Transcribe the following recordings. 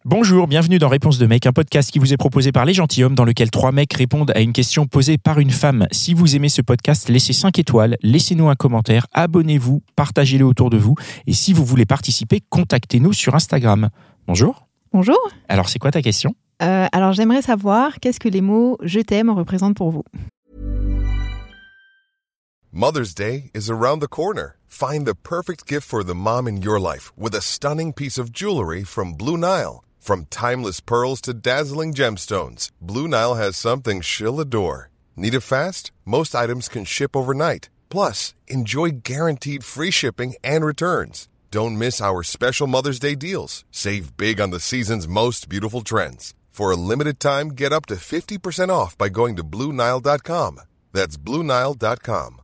Bonjour, bienvenue dans Réponse de mec, un podcast qui vous est proposé par Les Gentilshommes dans lequel 3 mecs répondent à une question posée par une femme. Si vous aimez ce podcast, laissez 5 étoiles, laissez-nous un commentaire, abonnez-vous, partagez-le autour de vous. Et si vous voulez participer, contactez-nous sur Instagram. Bonjour. Bonjour. Alors, c'est quoi ta question ? Alors, j'aimerais savoir qu'est-ce que les mots « je t'aime » représentent pour vous. Mother's Day is around the corner. Find the perfect gift for the mom in your life with a stunning piece of jewelry from Blue Nile. From timeless pearls to dazzling gemstones, Blue Nile has something she'll adore. Need it fast? Most items can ship overnight. Plus, enjoy guaranteed free shipping and returns. Don't miss our special Mother's Day deals. Save big on the season's most beautiful trends. For a limited time, get up to 50% off by going to BlueNile.com. That's BlueNile.com.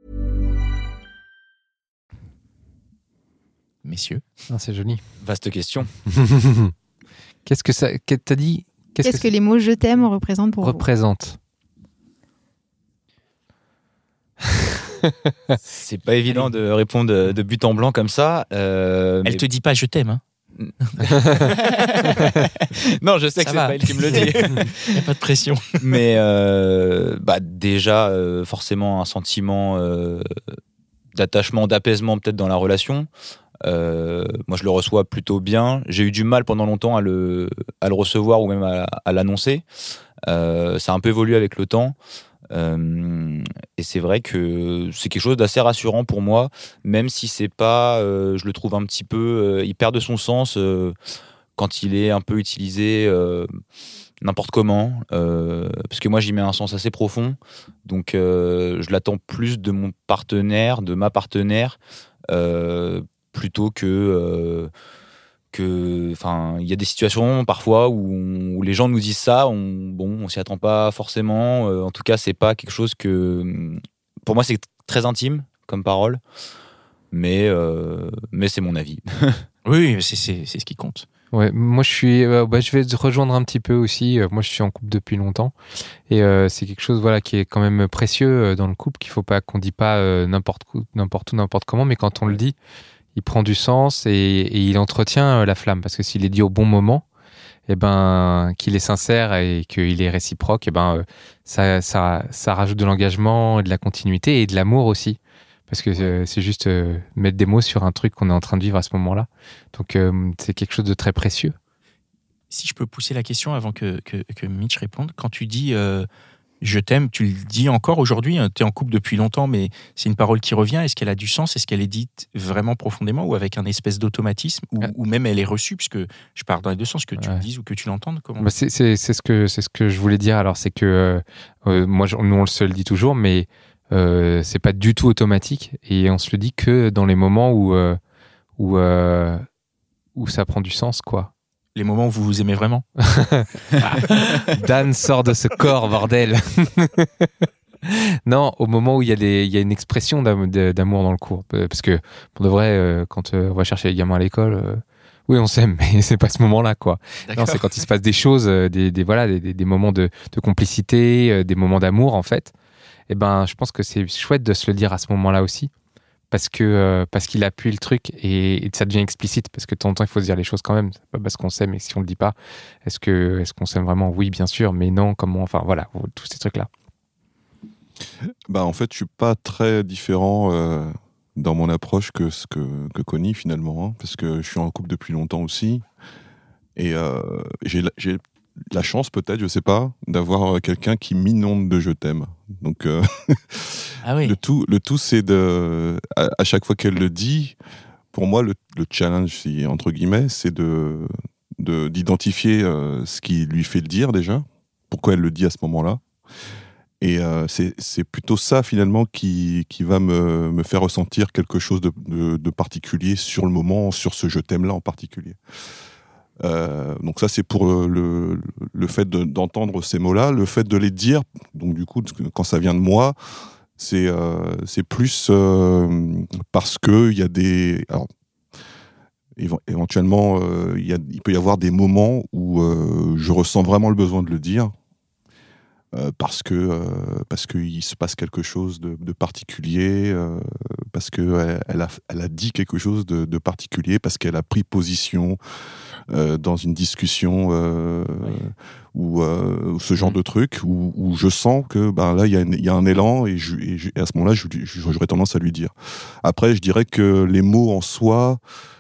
Messieurs. Ah, c'est joli. Vaste question. Qu'est-ce que ça... T'as dit... Qu'est-ce que les mots « je t'aime » représentent pour représente. C'est pas évident de répondre de but en blanc comme ça. Elle te dit pas « je t'aime ». Non, je sais que c'est pas elle qui me le dit. Il n'y a pas de pression. Mais déjà, forcément, un sentiment d'attachement, d'apaisement peut-être dans la relation. Moi, je le reçois plutôt bien. J'ai eu du mal pendant longtemps à le recevoir ou même à l'annoncer. Ça a un peu évolué avec le temps. Et c'est vrai que c'est quelque chose d'assez rassurant pour moi, même si c'est pas, je le trouve un petit peu, il perd de son sens quand il est un peu utilisé n'importe comment, parce que moi j'y mets un sens assez profond, donc je l'attends plus de mon partenaire, de ma partenaire, plutôt que enfin, il y a des situations parfois où les gens nous disent ça, on s'y attend pas forcément. En tout cas, c'est pas quelque chose que, pour moi, c'est très intime comme parole, mais c'est mon avis. Oui, c'est ce qui compte. Ouais, moi je vais te rejoindre un petit peu aussi. Moi, je suis en couple depuis longtemps et c'est quelque chose qui est quand même précieux dans le couple, qu'on dit pas n'importe où, n'importe comment, mais quand on le dit, il prend du sens et il entretient la flamme, parce que s'il est dit au bon moment, qu'il est sincère et qu'il est réciproque, ça rajoute de l'engagement, de la continuité et de l'amour aussi, parce que c'est juste mettre des mots sur un truc qu'on est en train de vivre à ce moment-là. Donc c'est quelque chose de très précieux. Si je peux pousser la question avant que Mitch réponde, quand tu dis je t'aime, tu le dis encore aujourd'hui, tu es en couple depuis longtemps, mais c'est une parole qui revient. Est-ce qu'elle a du sens ? Est-ce qu'elle est dite vraiment profondément ou avec un espèce d'automatisme ou même elle est reçue, puisque je parle dans les deux sens, que tu le dises ou que tu l'entendes comment ? C'est ce que je voulais dire. Alors, c'est que nous, on se le dit toujours, mais c'est pas du tout automatique et on se le dit que dans les moments où ça prend du sens, quoi. Les moments où vous vous aimez vraiment. Dan sort de ce corps, bordel. Non, au moment où il y a une expression d'amour dans le cours. Parce que, pour de vrai, quand on va chercher les gamins à l'école, oui, on s'aime, mais c'est pas ce moment-là, quoi. Non, c'est quand il se passe des choses, des moments de complicité, des moments d'amour, en fait. Et je pense que c'est chouette de se le dire à ce moment-là aussi. Parce qu'il appuie le truc et ça devient explicite, parce que de temps en temps il faut se dire les choses quand même. C'est pas parce qu'on s'aime, et si on le dit pas, est-ce qu'on s'aime vraiment ? Oui, bien sûr, mais non, comment ? Enfin voilà, tous ces trucs là. En fait, je suis pas très différent dans mon approche que Connie finalement, hein, parce que je suis en couple depuis longtemps aussi et j'ai la chance, peut-être, je sais pas, d'avoir quelqu'un qui m'inonde de je t'aime. Donc ah oui. le tout c'est à chaque fois qu'elle le dit, pour moi le challenge, entre guillemets, c'est d'identifier ce qui lui fait le dire déjà, pourquoi elle le dit à ce moment-là. Et c'est plutôt ça finalement qui va me faire ressentir quelque chose de particulier sur le moment, sur ce je t'aime là en particulier. Donc ça c'est pour le fait d'entendre ces mots-là, le fait de les dire. Donc du coup quand ça vient de moi, c'est plus parce que il y a des éventuellement il peut y avoir des moments où je ressens vraiment le besoin de le dire. parce qu'il se passe quelque chose de particulier, parce qu'elle a dit quelque chose de particulier, parce qu'elle a pris position dans une discussion ou ce genre de truc, où je sens que là, il y a un élan, et à ce moment-là, j'aurais tendance à lui dire. Après, je dirais que les mots en soi,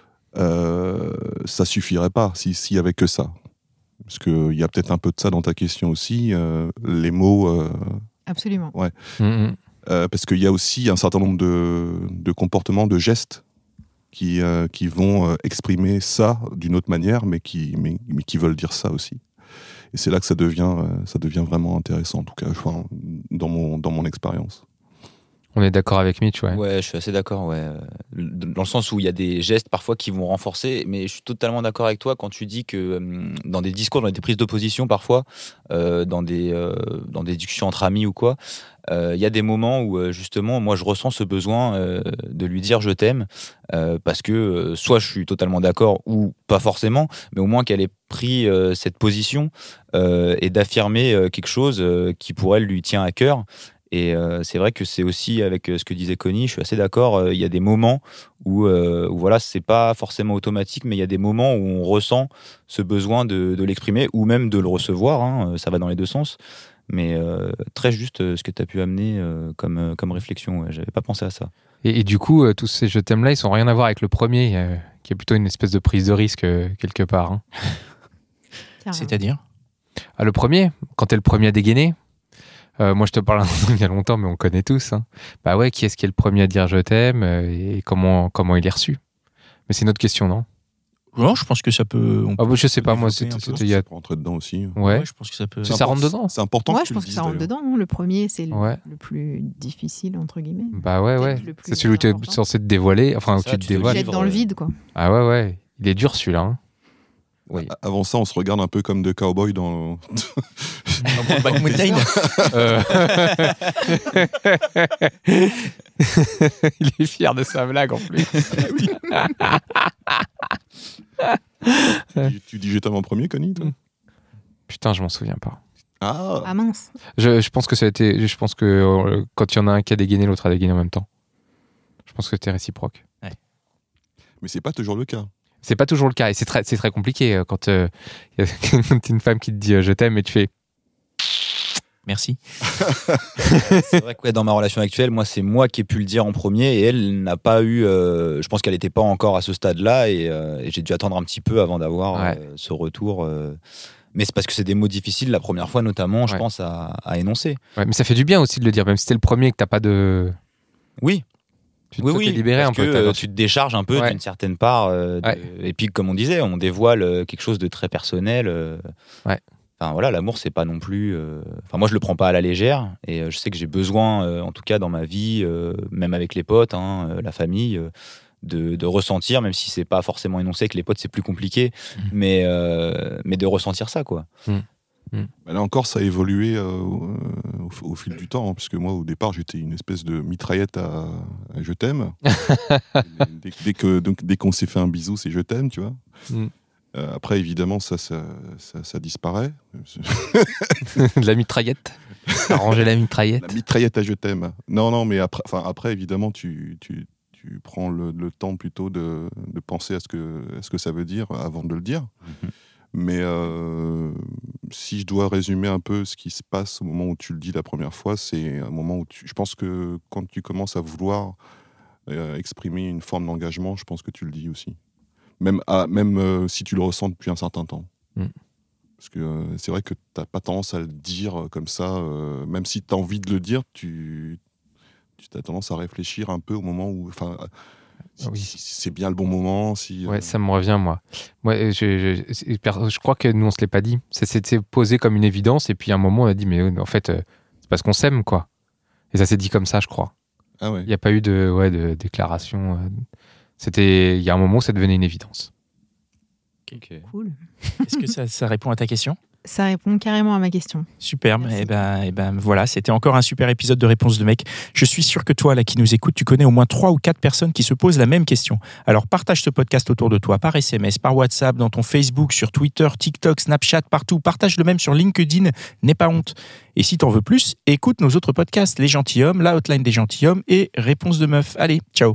ça suffirait pas s'il y avait que ça. Parce qu'il y a peut-être un peu de ça dans ta question aussi, les mots. Absolument. Ouais. Parce qu'il y a aussi un certain nombre de comportements, de gestes qui vont exprimer ça d'une autre manière, mais qui veulent dire ça aussi. Et c'est là que ça devient vraiment intéressant, en tout cas, dans mon expérience. On est d'accord avec Mitch, ouais. Ouais, je suis assez d'accord, ouais. Dans le sens où il y a des gestes parfois qui vont renforcer, mais je suis totalement d'accord avec toi quand tu dis que dans des discours, dans des prises d'opposition parfois, dans des discussions entre amis ou quoi, il y a des moments où justement, moi je ressens ce besoin de lui dire je t'aime, parce que soit je suis totalement d'accord ou pas forcément, mais au moins qu'elle ait pris cette position et d'affirmer quelque chose qui pour elle lui tient à cœur. Et c'est vrai que c'est aussi avec ce que disait Connie, je suis assez d'accord, il y a des moments où voilà, c'est pas forcément automatique, mais il y a des moments où on ressent ce besoin de l'exprimer ou même de le recevoir, hein, ça va dans les deux sens. Mais très juste ce que tu as pu amener comme réflexion, ouais, j'avais pas pensé à ça. Et du coup, tous ces je t'aime là, ils sont rien à voir avec le premier, qui est plutôt une espèce de prise de risque quelque part. Hein. C'est-à-dire ? Le premier, quand t'es le premier à dégainer. Moi, je te parle il y a longtemps, mais on connaît tous. Hein. Bah ouais, qui est-ce qui est le premier à dire je t'aime et comment il est reçu ? Mais c'est une autre question, non ? Non, je pense que ça peut. Je sais pas, moi, Ça peut rentrer dedans aussi. Ouais, je pense que ça peut. Ça rentre dedans. C'est important. Ouais, je pense que ça rentre dedans. Le premier, c'est le plus difficile, entre guillemets. Bah ouais. C'est celui où tu es censé te dévoiler. Enfin, où tu te dévoiles. Il dans le vide, quoi. Ah ouais. Il est dur, celui-là. Hein. Oui. Avant ça, on se regarde un peu comme deux cowboys dans Back Mountain. Il est fier de sa blague en plus. Tu dis je t'aime en premier, Connie, toi ? Putain, je m'en souviens pas. Ah mince. Je pense que ça a été. Je pense que quand il y en a un qui a dégainé, l'autre a dégainé en même temps. Je pense que c'était réciproque. Ouais. Mais c'est pas toujours le cas. C'est pas toujours le cas et c'est très compliqué quand il y a une femme qui te dit je t'aime et tu fais merci. C'est vrai que dans ma relation actuelle, moi c'est moi qui ai pu le dire en premier et elle n'a pas eu. Je pense qu'elle n'était pas encore à ce stade-là et j'ai dû attendre un petit peu avant d'avoir ce retour. Mais c'est parce que c'est des mots difficiles la première fois notamment, je pense à énoncer. Ouais, mais ça fait du bien aussi de le dire, même si c'était le premier et que t'as pas de. Oui. Tu t'es libéré un peu. Tu te décharges un peu d'une certaine part. Et puis, comme on disait, on dévoile quelque chose de très personnel. Enfin, voilà, l'amour, c'est pas non plus. Enfin, moi, je le prends pas à la légère. Et je sais que j'ai besoin, en tout cas dans ma vie, même avec les potes, la famille, de ressentir, même si c'est pas forcément énoncé, que les potes, c'est plus compliqué, mais de ressentir ça, quoi. Là encore, ça a évolué au fil du temps, hein, parce que moi, au départ, j'étais une espèce de mitraillette à je t'aime. dès qu'on s'est fait un bisou, c'est je t'aime, tu vois. Après, évidemment, ça disparaît. La mitraillette. T'as rangé la mitraillette. La mitraillette à je t'aime. Non, mais après évidemment, tu prends le temps plutôt de penser à ce que ça veut dire avant de le dire. Mais si je dois résumer un peu ce qui se passe au moment où tu le dis la première fois, c'est un moment où je pense que quand tu commences à vouloir exprimer une forme d'engagement, je pense que tu le dis aussi. Même si tu le ressens depuis un certain temps. Parce que c'est vrai que tu n'as pas tendance à le dire comme ça, même si tu as envie de le dire, tu as tendance à réfléchir un peu au moment où... Si c'est bien le bon moment. Ouais, ça me revient, moi. Je crois que nous, on se l'est pas dit. Ça s'était posé comme une évidence, et puis à un moment, on a dit, mais en fait, c'est parce qu'on s'aime, quoi. Et ça s'est dit comme ça, je crois. Ah ouais. Il n'y a pas eu de déclaration. Il y a un moment où ça devenait une évidence. Okay. Cool. Est-ce que ça répond à ta question ? Ça répond carrément à ma question. Superbe. Merci. Et ben voilà, c'était encore un super épisode de Réponse de mec. Je suis sûr que toi, là, qui nous écoutes, tu connais au moins 3 ou 4 personnes qui se posent la même question. Alors partage ce podcast autour de toi, par SMS, par WhatsApp, dans ton Facebook, sur Twitter, TikTok, Snapchat, partout. Partage-le même sur LinkedIn, n'aie pas honte. Et si t'en veux plus, écoute nos autres podcasts, Les Gentilshommes, La Hotline des Gentilshommes et Réponse de meuf. Allez, ciao.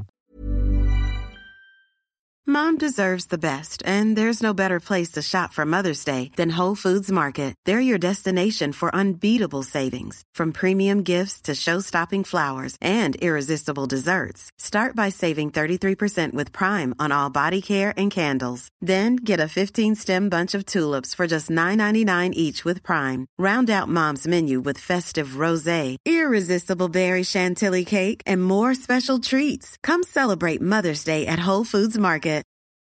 Mom deserves the best, and there's no better place to shop for Mother's Day than Whole Foods Market. They're your destination for unbeatable savings, from premium gifts to show-stopping flowers and irresistible desserts. Start by saving 33% with Prime on all body care and candles. Then get a 15-stem bunch of tulips for just $9.99 each with Prime. Round out Mom's menu with festive rosé, irresistible berry chantilly cake, and more special treats. Come celebrate Mother's Day at Whole Foods Market.